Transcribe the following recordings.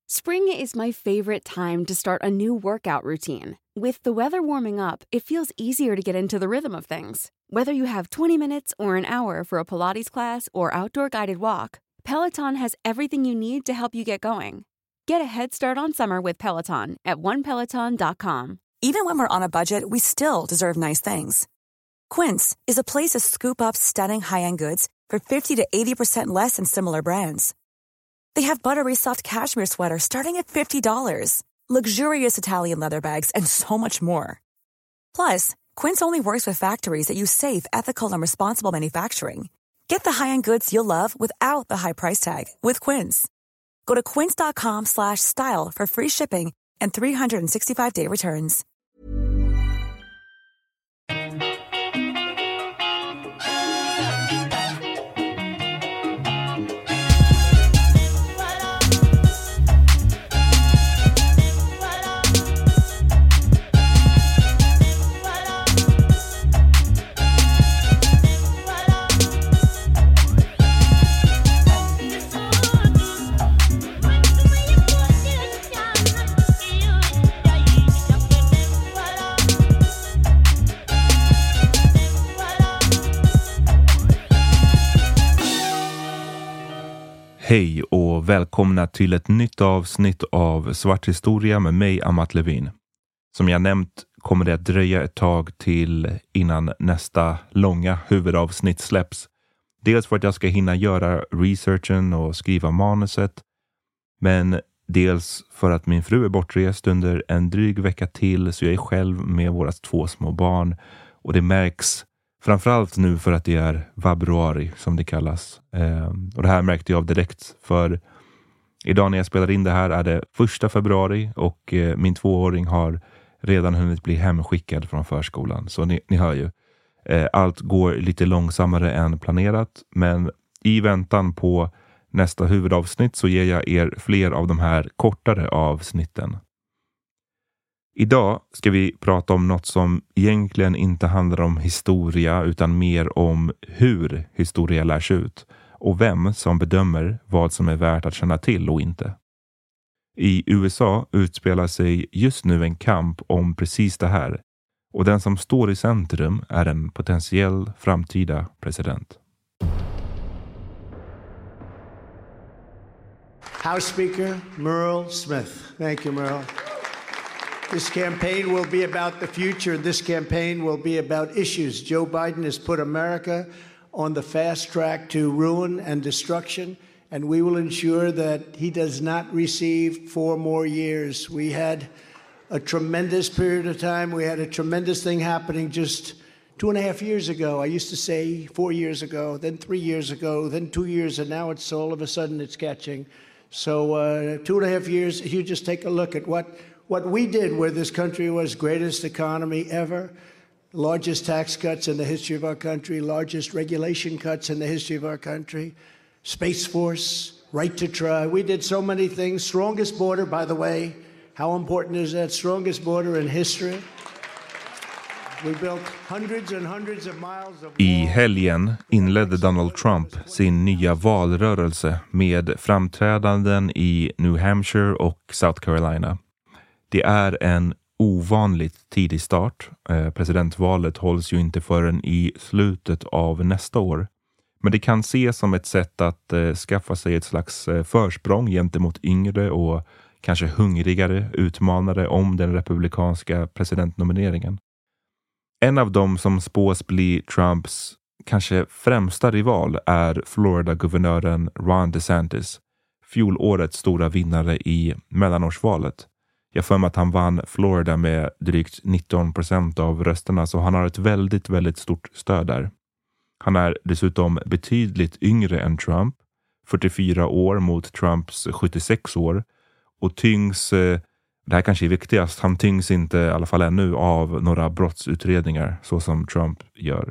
Spring is my favorite time to start a new workout routine. With the weather warming up, it feels easier to get into the rhythm of things. Whether you have 20 minutes or an hour for a Pilates class or outdoor guided walk, Peloton has everything you need to help you get going. Get a head start on summer with Peloton at onepeloton.com. Even when we're on a budget, we still deserve nice things. Quince is a place to scoop up stunning high-end goods for 50 to 80% less than similar brands. They have buttery soft cashmere sweaters starting at $50, luxurious Italian leather bags, and so much more. Plus, Quince only works with factories that use safe, ethical, and responsible manufacturing. Get the high-end goods you'll love without the high price tag with Quince. Go to quince.com/style for free shipping and 365-day returns. Hej och välkomna till ett nytt avsnitt av Svart historia med mig, Amat Levin. Som jag nämnt kommer det att dröja ett tag till innan nästa långa huvudavsnitt släpps. Dels för att jag ska hinna göra researchen och skriva manuset, men dels för att min fru är bortrest under en dryg vecka till, så jag är själv med våra 2 små barn, och det märks framförallt nu för att det är vabruari som det kallas. Och det här märkte jag av direkt, för idag när jag spelar in det här är det 1 februari och min 2-åring har redan hunnit bli hemskickad från förskolan. Så ni hör ju, allt går lite långsammare än planerat, men i väntan på nästa huvudavsnitt så ger jag er fler av de här kortare avsnitten. Idag ska vi prata om något som egentligen inte handlar om historia utan mer om hur historia lärs ut och vem som bedömer vad som är värt att känna till och inte. I USA utspelar sig just nu en kamp om precis det här, och den som står i centrum är en potentiell framtida president. House Speaker Murrell Smith. Thank you, Murrell. This campaign will be about the future. This campaign will be about issues. Joe Biden has put America on the fast track to ruin and destruction, and we will ensure that he does not receive 4 more years. We had a tremendous period of time. We had a tremendous thing happening just 2.5 years ago. I used to say 4 years ago, then 3 years ago, then 2 years, and now it's all of a sudden it's catching. So 2.5 years, you just take a look at what we did where this country was greatest economy ever, largest tax cuts in the history of our country, largest regulation cuts in the history of our country, Space Force, right to try. We did so many things. Strongest border, by the way. How important is that? Strongest border in history. We built hundreds and hundreds of miles of... I helgen inledde Donald Trump sin nya valrörelse med framträdanden i New Hampshire och South Carolina. Det är en ovanligt tidig start. Presidentvalet hålls ju inte förrän i slutet av nästa år. Men det kan ses som ett sätt att skaffa sig ett slags försprång gentemot yngre och kanske hungrigare utmanare om den republikanska presidentnomineringen. En av dem som spås bli Trumps kanske främsta rival är Florida-guvernören Ron DeSantis, fjolårets stora vinnare i mellanårsvalet. Jag för mig att han vann Florida med drygt 19% av rösterna, så han har ett väldigt, väldigt stort stöd där. Han är dessutom betydligt yngre än Trump, 44 år mot Trumps 76 år, och tyngs, det här kanske är viktigast, han tyngs inte i alla fall ännu av några brottsutredningar så som Trump gör.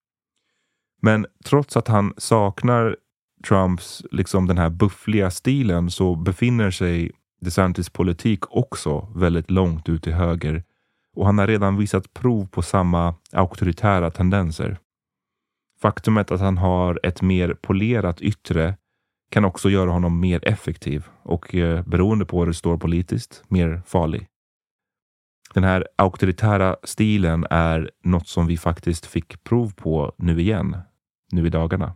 Men trots att han saknar Trumps liksom den här buffliga stilen, så befinner sig DeSantis politik också väldigt långt ut till höger, och han har redan visat prov på samma auktoritära tendenser. Faktumet att han har ett mer polerat yttre kan också göra honom mer effektiv och beroende på hur det står politiskt, mer farlig. Den här auktoritära stilen är något som vi faktiskt fick prov på nu i dagarna.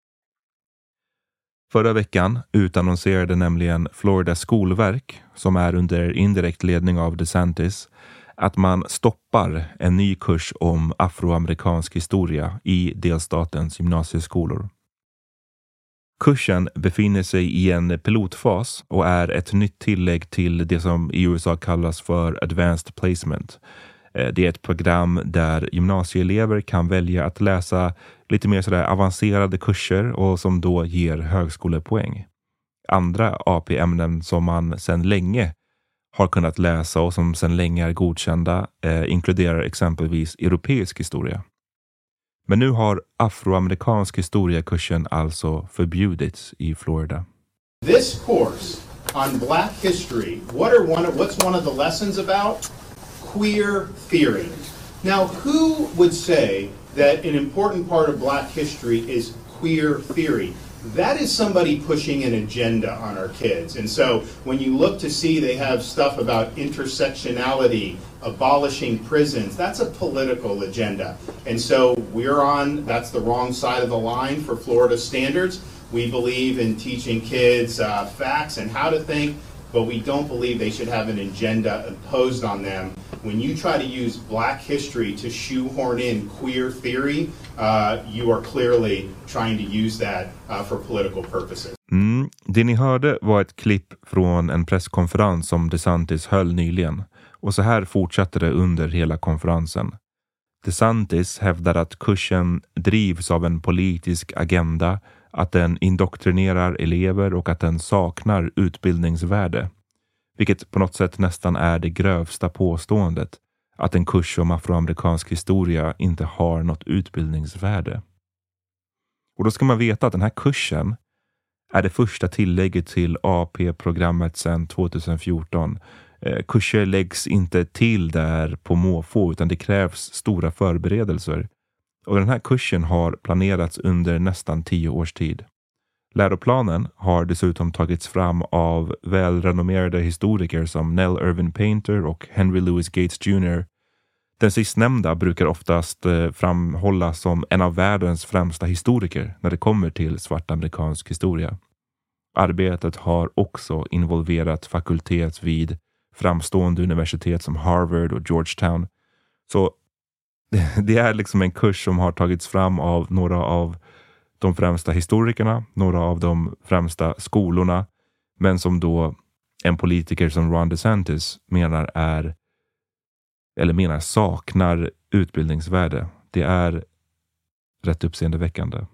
Förra veckan utannonserade nämligen Floridas skolverk, som är under indirekt ledning av DeSantis, att man stoppar en ny kurs om afroamerikansk historia i delstatens gymnasieskolor. Kursen befinner sig i en pilotfas och är ett nytt tillägg till det som i USA kallas för Advanced Placement. Det är ett program där gymnasieelever kan välja att läsa lite mer sådär avancerade kurser och som då ger högskolepoäng. Andra AP-ämnen som man sedan länge har kunnat läsa och som sedan länge är godkända inkluderar exempelvis europeisk historia. Men nu har afroamerikansk historiekursen alltså förbjudits i Florida. This course on Black history, what's one of the lessons about? Queer theory. Now, who would say that an important part of Black history is queer theory? That is somebody pushing an agenda on our kids. And so when you look to see they have stuff about intersectionality, abolishing prisons, that's a political agenda. And so that's the wrong side of the line for Florida standards. We believe in teaching kids facts and how to think, but we don't believe they should have an agenda imposed on them. When you try to use Black history to shoehorn in queer theory, you are clearly trying to use that for political purposes. Det ni hörde var ett klipp från en presskonferens som DeSantis höll nyligen. Och så här fortsatte det under hela konferensen. DeSantis hävdar att kursen drivs av en politisk agenda, att den indoktrinerar elever och att den saknar utbildningsvärde. Vilket på något sätt nästan är det grövsta påståendet, att en kurs om afroamerikansk historia inte har något utbildningsvärde. Och då ska man veta att den här kursen är det första tillägget till AP-programmet sedan 2014. Kurser läggs inte till där på måfå utan det krävs stora förberedelser. Och den här kursen har planerats under nästan 10 års tid. Läroplanen har dessutom tagits fram av välrenommerade historiker som Nell Irvin Painter och Henry Louis Gates Jr. Den sistnämnda brukar oftast framhållas som en av världens främsta historiker när det kommer till svart amerikansk historia. Arbetet har också involverat fakultet vid framstående universitet som Harvard och Georgetown. Så det är liksom en kurs som har tagits fram av några av de främsta historikerna, några av de främsta skolorna, men som då en politiker som Ron DeSantis menar saknar utbildningsvärde. Det är rätt uppseendeväckande.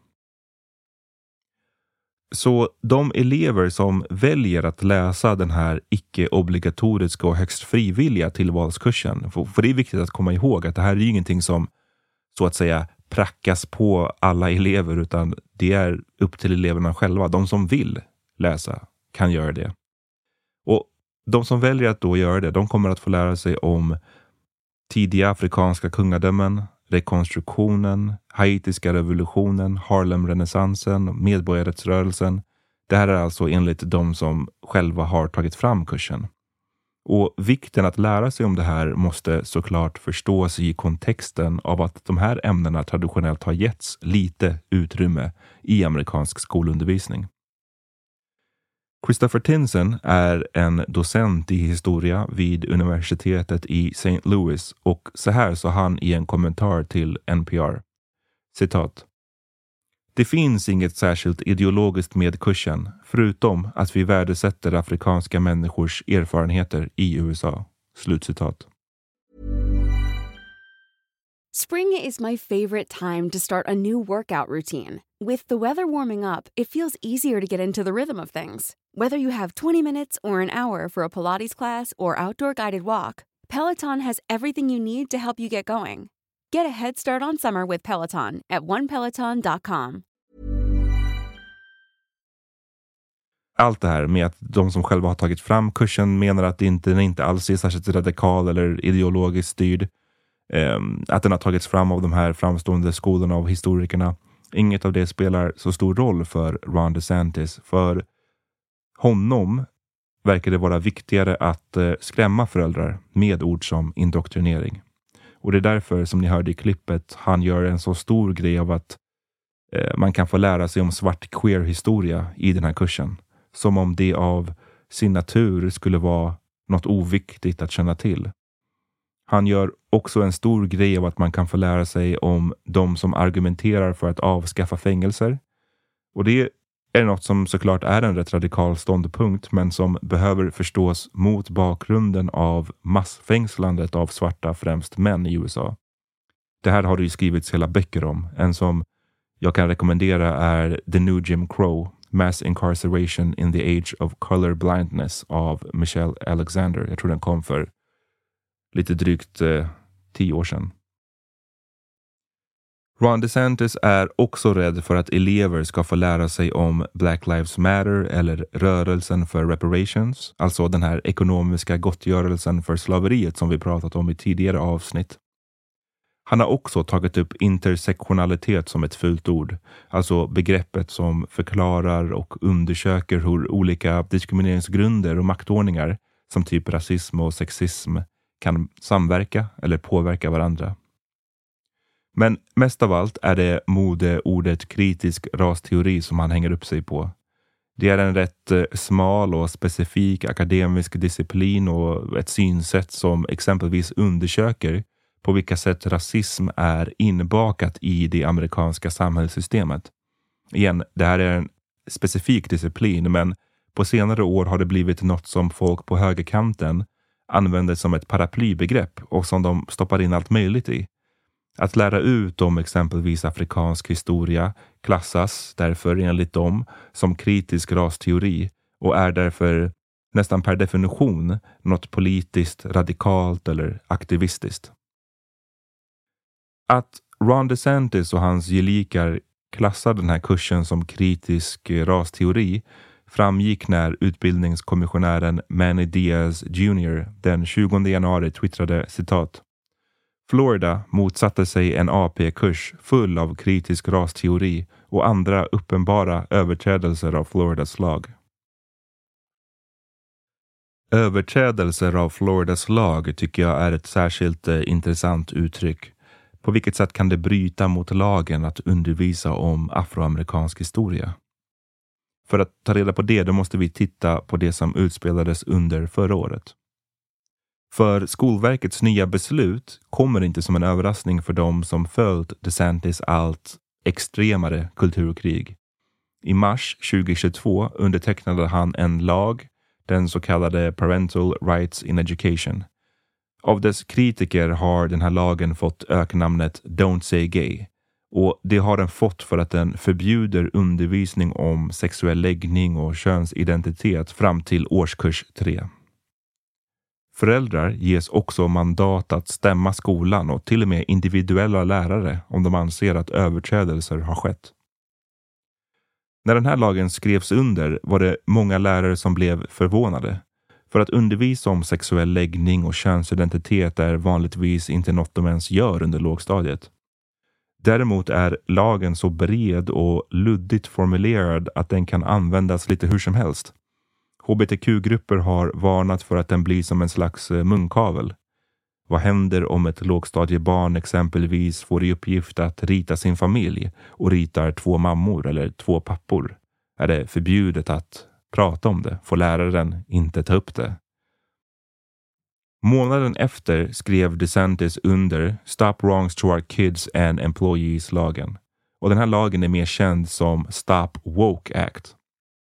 Så de elever som väljer att läsa den här icke-obligatoriska och högst frivilliga tillvalskursen, för det är viktigt att komma ihåg att det här är ju ingenting som så att säga prackas på alla elever, utan det är upp till eleverna själva. De som vill läsa kan göra det. Och de som väljer att då göra det, de kommer att få lära sig om tidiga afrikanska kungadömen, rekonstruktionen, haitiska revolutionen, Harlem-renässansen, medborgarrättsrörelsen. Det här är alltså enligt de som själva har tagit fram kursen. Och vikten att lära sig om det här måste såklart förstås i kontexten av att de här ämnena traditionellt har getts lite utrymme i amerikansk skolundervisning. Christopher Tinson är en docent i historia vid universitetet i St. Louis och så här sa han i en kommentar till NPR. Citat. Det finns inget särskilt ideologiskt med kursen, förutom att vi värdesätter afrikanska människors erfarenheter i USA. Slutcitat. Spring is my favorite time to start a new workout routine. With the weather warming up, it feels easier to get into the rhythm of things. Whether you have 20 minutes or an hour for a Pilates class or outdoor guided walk, Peloton has everything you need to help you get going. Get a head start on summer with Peloton at onepeloton.com. Allt det här med att de som själva har tagit fram kursen menar att den inte alls är särskilt radikal eller ideologiskt styrd. Att den har tagits fram av de här framstående skolorna av historikerna. Inget av det spelar så stor roll för Ron DeSantis. För honom verkar det vara viktigare att skrämma föräldrar med ord som indoktrinering. Och det är därför som ni hörde i klippet han gör en så stor grej av att man kan få lära sig om svart queer-historia i den här kursen. Som om det av sin natur skulle vara något oviktigt att känna till. Han gör också en stor grej av att man kan få lära sig om de som argumenterar för att avskaffa fängelser. Och det är något som såklart är en rätt radikal ståndpunkt men som behöver förstås mot bakgrunden av massfängslandet av svarta, främst män i USA. Det här har det ju skrivits hela böcker om. En som jag kan rekommendera är The New Jim Crow, Mass Incarceration in the Age of Color Blindness av Michelle Alexander. Jag tror den kom för lite drygt 10 år sedan. Ron DeSantis är också rädd för att elever ska få lära sig om Black Lives Matter eller rörelsen för reparations, alltså den här ekonomiska gottgörelsen för slaveriet som vi pratat om i tidigare avsnitt. Han har också tagit upp intersektionalitet som ett fult ord, alltså begreppet som förklarar och undersöker hur olika diskrimineringsgrunder och maktordningar som typ rasism och sexism kan samverka eller påverka varandra. Men mest av allt är det modeordet kritisk rasteori som han hänger upp sig på. Det är en rätt smal och specifik akademisk disciplin och ett synsätt som exempelvis undersöker på vilka sätt rasism är inbakat i det amerikanska samhällssystemet. Igen, det här är en specifik disciplin men på senare år har det blivit något som folk på högerkanten använder som ett paraplybegrepp och som de stoppar in allt möjligt i. Att lära ut om exempelvis afrikansk historia klassas därför enligt dem som kritisk rasteori och är därför nästan per definition något politiskt, radikalt eller aktivistiskt. Att Ron DeSantis och hans gelikar klassar den här kursen som kritisk rasteori framgick när utbildningskommissionären Manny Diaz Jr. den 20 januari twittrade citat: Florida motsatte sig en AP-kurs full av kritisk rasteori och andra uppenbara överträdelser av Floridas lag. Överträdelser av Floridas lag tycker jag är ett särskilt intressant uttryck. På vilket sätt kan det bryta mot lagen att undervisa om afroamerikansk historia? För att ta reda på det då måste vi titta på det som utspelades under förra året. För Skolverkets nya beslut kommer inte som en överraskning för dem som följt DeSantis allt extremare kulturkrig. I mars 2022 undertecknade han en lag, den så kallade Parental Rights in Education. Av dess kritiker har den här lagen fått öknamnet Don't Say Gay. Och det har den fått för att den förbjuder undervisning om sexuell läggning och könsidentitet fram till årskurs 3. Föräldrar ges också mandat att stämma skolan och till och med individuella lärare om de anser att överträdelser har skett. När den här lagen skrevs under var det många lärare som blev förvånade. För att undervisa om sexuell läggning och könsidentitet är vanligtvis inte något de ens gör under lågstadiet. Däremot är lagen så bred och luddigt formulerad att den kan användas lite hur som helst. HBTQ-grupper har varnat för att den blir som en slags munkavel. Vad händer om ett lågstadiebarn exempelvis får i uppgift att rita sin familj och ritar 2 mammor eller 2 pappor? Är det förbjudet att prata om det? Får läraren inte ta upp det? Månaden efter skrev DeSantis under Stop Wrongs to Our Kids and Employees-lagen. Och den här lagen är mer känd som Stop Woke Act.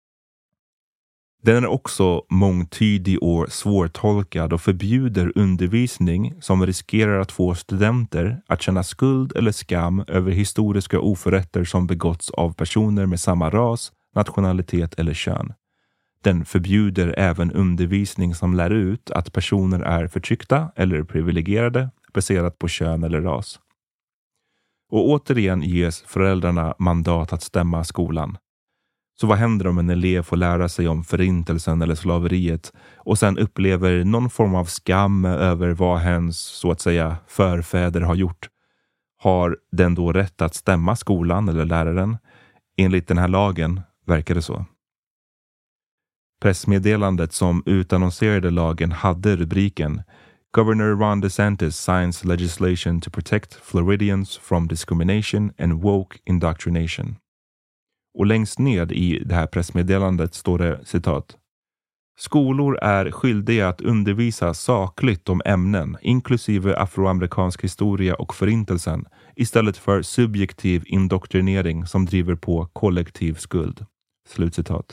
Den är också mångtydig och svårtolkad och förbjuder undervisning som riskerar att få studenter att känna skuld eller skam över historiska oförrätter som begåtts av personer med samma ras, nationalitet eller kön. Den förbjuder även undervisning som lär ut att personer är förtryckta eller privilegierade baserat på kön eller ras. Och återigen ges föräldrarna mandat att stämma skolan. Så vad händer om en elev får lära sig om förintelsen eller slaveriet och sen upplever någon form av skam över vad hens, så att säga, förfäder har gjort? Har den då rätt att stämma skolan eller läraren? Enligt den här lagen verkar det så. Pressmeddelandet som utannonserade lagen hade rubriken Governor Ron DeSantis signs legislation to protect Floridians from discrimination and woke indoctrination. Och längst ned i det här pressmeddelandet står det citat: Skolor är skyldiga att undervisa sakligt om ämnen, inklusive afroamerikansk historia och förintelsen, istället för subjektiv indoktrinering som driver på kollektiv skuld. Slutcitat.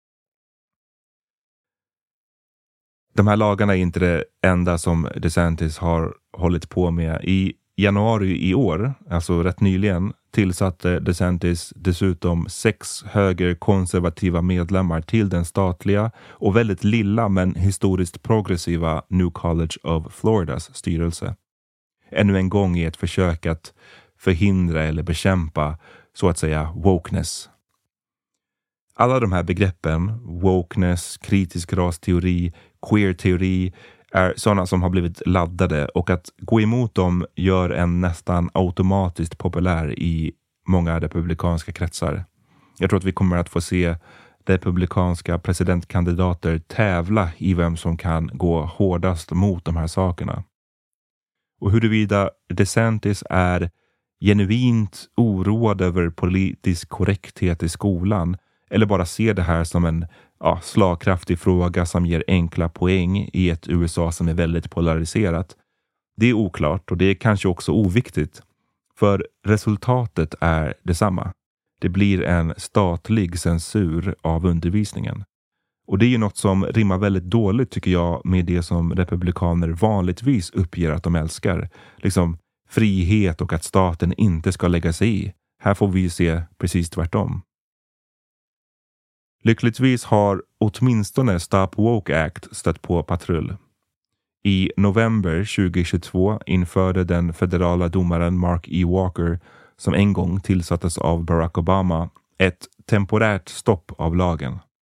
De här lagarna är inte det enda som DeSantis har hållit på med. I januari i år, alltså rätt nyligen, tillsatte DeSantis dessutom 6 högerkonservativa medlemmar till den statliga och väldigt lilla men historiskt progressiva New College of Floridas styrelse. Ännu en gång i ett försök att förhindra eller bekämpa, så att säga, wokeness. Alla de här begreppen, wokeness, kritisk rasteori, queer-teori, är sådana som har blivit laddade, och att gå emot dem gör en nästan automatiskt populär i många republikanska kretsar. Jag tror att vi kommer att få se republikanska presidentkandidater tävla i vem som kan gå hårdast mot de här sakerna. Och huruvida DeSantis är genuint oroad över politisk korrekthet i skolan eller bara ser det här som en slagkraftig fråga som ger enkla poäng i ett USA som är väldigt polariserat. Det är oklart, och det är kanske också oviktigt, för resultatet är detsamma. Det blir en statlig censur av undervisningen. Och det är ju något som rimmar väldigt dåligt, tycker jag, med det som republikaner vanligtvis uppger att de älskar. Liksom frihet och att staten inte ska lägga sig i. Här får vi se precis tvärtom. Lyckligtvis har åtminstone Stop Woke Act stött på patrull. I november 2022 införde den federala domaren Mark E. Walker, som en gång tillsattes av Barack Obama, ett temporärt stopp av lagen.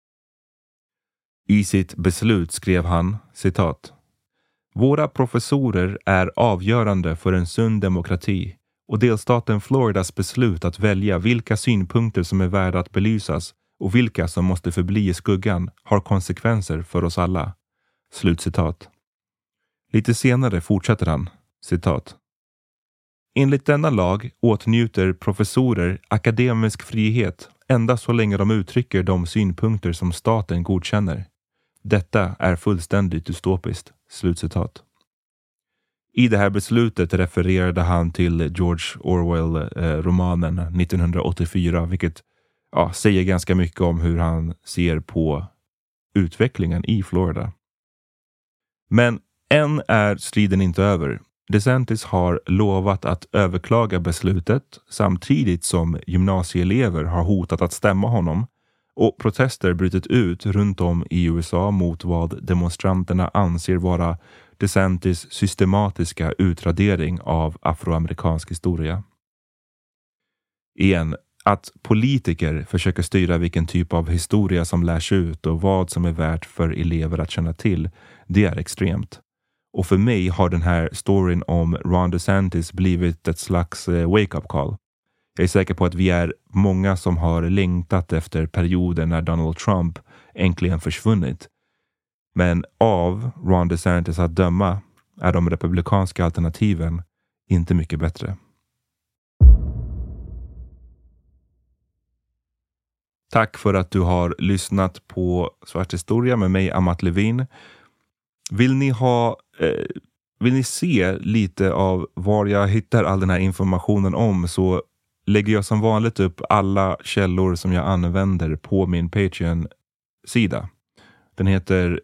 I sitt beslut skrev han, citat: Våra professorer är avgörande för en sund demokrati, och delstaten Floridas beslut att välja vilka synpunkter som är värda att belysas och vilka som måste förbli i skuggan har konsekvenser för oss alla. Slutcitat. Lite senare fortsätter han, citat: Enligt denna lag åtnjuter professorer akademisk frihet endast så länge de uttrycker de synpunkter som staten godkänner. Detta är fullständigt dystopiskt. Slutcitat. I det här beslutet refererade han till George Orwell-romanen 1984, vilket säger ganska mycket om hur han ser på utvecklingen i Florida. Men än är striden inte över. DeSantis har lovat att överklaga beslutet samtidigt som gymnasieelever har hotat att stämma honom, och protester brutit ut runt om i USA mot vad demonstranterna anser vara DeSantis systematiska utradering av afroamerikansk historia. Igen, att politiker försöker styra vilken typ av historia som lärs ut och vad som är värt för elever att känna till, det är extremt. Och för mig har den här storyn om Ron DeSantis blivit ett slags wake-up call. Jag är säker på att vi är många som har längtat efter perioden när Donald Trump äntligen försvunnit. Men av Ron DeSantis att döma är de republikanska alternativen inte mycket bättre. Tack för att du har lyssnat på Svart historia med mig, Amat Levin. Vill ni se lite av var jag hittar all den här informationen om, så lägger jag som vanligt upp alla källor som jag använder på min Patreon-sida. Den heter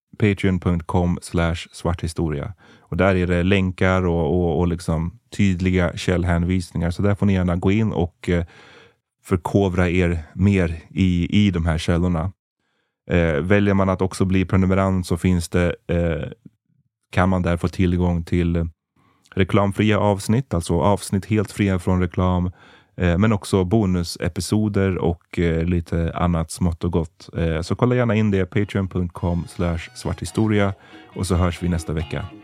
patreon.com/svarthistoria. Och där är det länkar och liksom tydliga källhänvisningar. Så där får ni gärna gå in och förkovra er mer i de här källorna. Väljer man att också bli prenumerant så kan man där få tillgång till reklamfria avsnitt, alltså avsnitt helt fria från reklam, men också bonusepisoder och lite annat smått och gott. Så kolla gärna in det, patreon.com/svarthistoria, och så hörs vi nästa vecka.